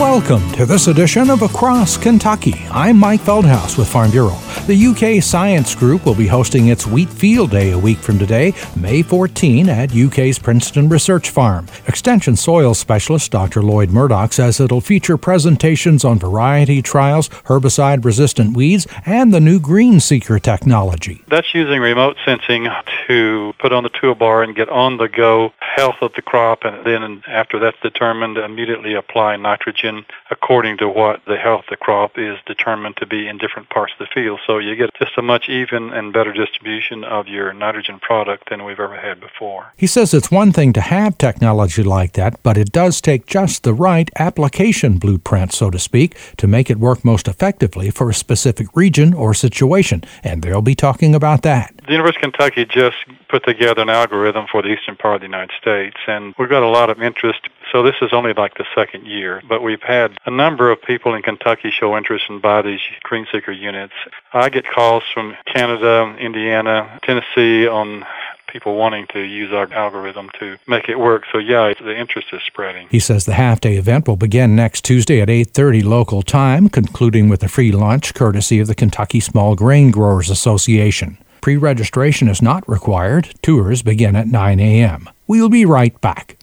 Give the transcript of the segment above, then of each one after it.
Welcome to this edition of Across Kentucky. I'm Mike Feldhaus with Farm Bureau. The UK Science Group will be hosting its Wheat Field Day a week from today, May 14, at UK's Princeton Research Farm. Extension Soil Specialist Dr. Lloyd Murdoch says it'll feature presentations on variety trials, herbicide-resistant weeds, and the new Green Seeker technology. That's using remote sensing to put on the toolbar and get on-the-go health of the crop, and then after that's determined, immediately apply nitrogen according to what the health of the crop is determined to be in different parts of the field. So you get just a much even and better distribution of your nitrogen product than we've ever had before. He says it's one thing to have technology like that, but it does take just the right application blueprint, so to speak, to make it work most effectively for a specific region or situation, and they'll be talking about that. The University of Kentucky just put together an algorithm for the eastern part of the United States, and we've got a lot of interest. So this is only like the second year, but we've had a number of people in Kentucky show interest and buy these Green Seeker units. I get calls from Canada, Indiana, Tennessee on people wanting to use our algorithm to make it work. So yeah, the interest is spreading. He says the half-day event will begin next Tuesday at 8:30 local time, concluding with a free lunch courtesy of the Kentucky Small Grain Growers Association. Pre-registration is not required. Tours begin at 9 a.m. We'll be right back.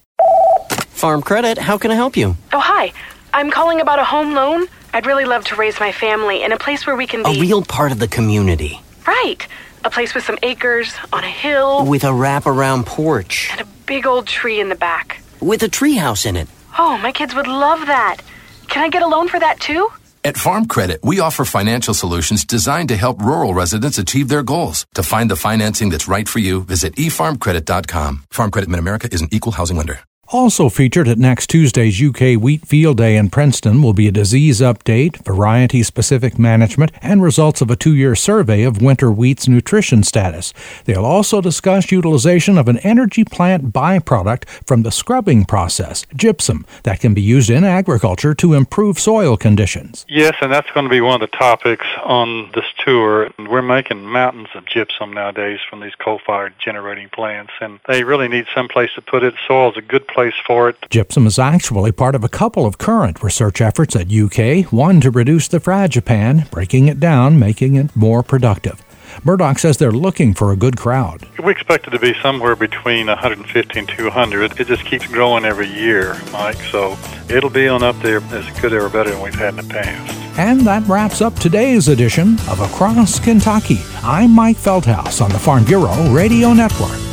Farm Credit, how can I help you? Oh, hi. I'm calling about a home loan. I'd really love to raise my family in a place where we can be... A real part of the community. Right. A place with some acres, on a hill. With a wraparound porch. And a big old tree in the back. With a treehouse in it. Oh, my kids would love that. Can I get a loan for that, too? At Farm Credit, we offer financial solutions designed to help rural residents achieve their goals. To find the financing that's right for you, visit efarmcredit.com. Farm Credit Mid-America is an equal housing lender. Also featured at next Tuesday's UK Wheat Field Day in Princeton will be a disease update, variety-specific management, and results of a 2-year survey of winter wheat's nutrition status. They'll also discuss utilization of an energy plant byproduct from the scrubbing process, gypsum, that can be used in agriculture to improve soil conditions. Yes, and that's going to be one of the topics on this tour. We're making mountains of gypsum nowadays from these coal-fired generating plants, and they really need some place to put it. Soil's a good place for it. Gypsum is actually part of a couple of current research efforts at UK, one to reduce the fragipan, breaking it down, making it more productive. Murdoch says they're looking for a good crowd. We expect it to be somewhere between 150 and 200. It just keeps growing every year, Mike, so it'll be on up there as good or better than we've had in the past. And that wraps up today's edition of Across Kentucky. I'm Mike Feldhaus on the Farm Bureau Radio Network.